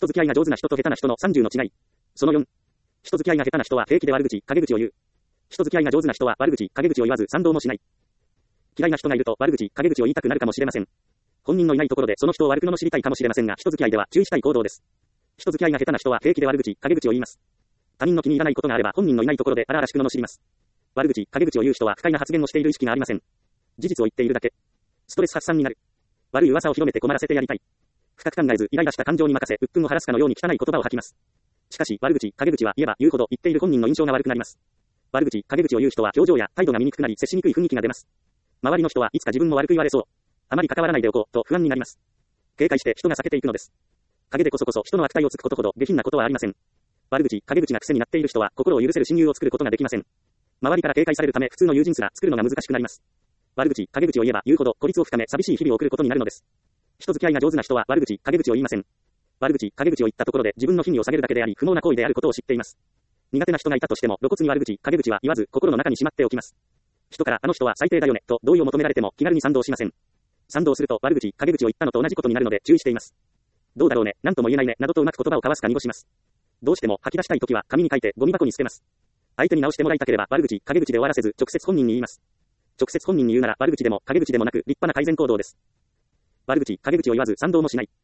人付き合いが上手な人と下手な人の30の違い。その4。人付き合いが下手な人は平気で悪口、陰口を言う。人付き合いが上手な人は悪口、陰口を言わず賛同もしない。嫌いな人がいると悪口、陰口を言いたくなるかもしれません。本人のいないところでその人を悪く罵りたいかもしれませんが、人付き合いでは注意したい行動です。人付き合いが下手な人は平気で悪口、陰口を言います。他人の気に入らないことがあれば本人のいないところで荒々しく罵ります。悪口、陰口を言う人は不快な発言をしている意識がありません。事実を言っているだけ。ストレス発散になる。悪い噂を広めて困らせてやりたい。深く考えずイライラした感情に任せ、鬱憤を晴らすかのように汚い言葉を吐きます。しかし悪口、陰口は言えば言うほど言っている本人の印象が悪くなります。悪口、陰口を言う人は表情や態度が見にくくなり接しにくい雰囲気が出ます。周りの人はいつか自分も悪く言われそう。あまり関わらないでおこうと不安になります。警戒して人が避けていくのです。陰でこそこそ人の悪態をつくことほど下品なことはありません。悪口、陰口が癖になっている人は心を許せる親友を作ることができません。周りから警戒されるため普通の友人すら作るのが難しくなります。悪口、陰口を言えば言うほど孤立を深め寂しい日々を送ることになるのです。人付き合いが上手な人は悪口、陰口を言いません。悪口、陰口を言ったところで自分の品位を下げるだけであり不毛な行為であることを知っています。苦手な人がいたとしても露骨に悪口、陰口は言わず心の中にしまっておきます。人からあの人は最低だよねと同意を求められても気軽に賛同しません。賛同すると悪口、陰口を言ったのと同じことになるので注意しています。どうだろうね、なんとも言えないねなどとうまく言葉を交わすか濁します。どうしても吐き出したいときは紙に書いてゴミ箱に捨てます。相手に直してもらいたければ悪口、陰口で終わらせず直接本人に言います。直接本人に言うなら悪口でも陰口でもなく立派な改善行動です。悪口、陰口を言わず賛同もしない。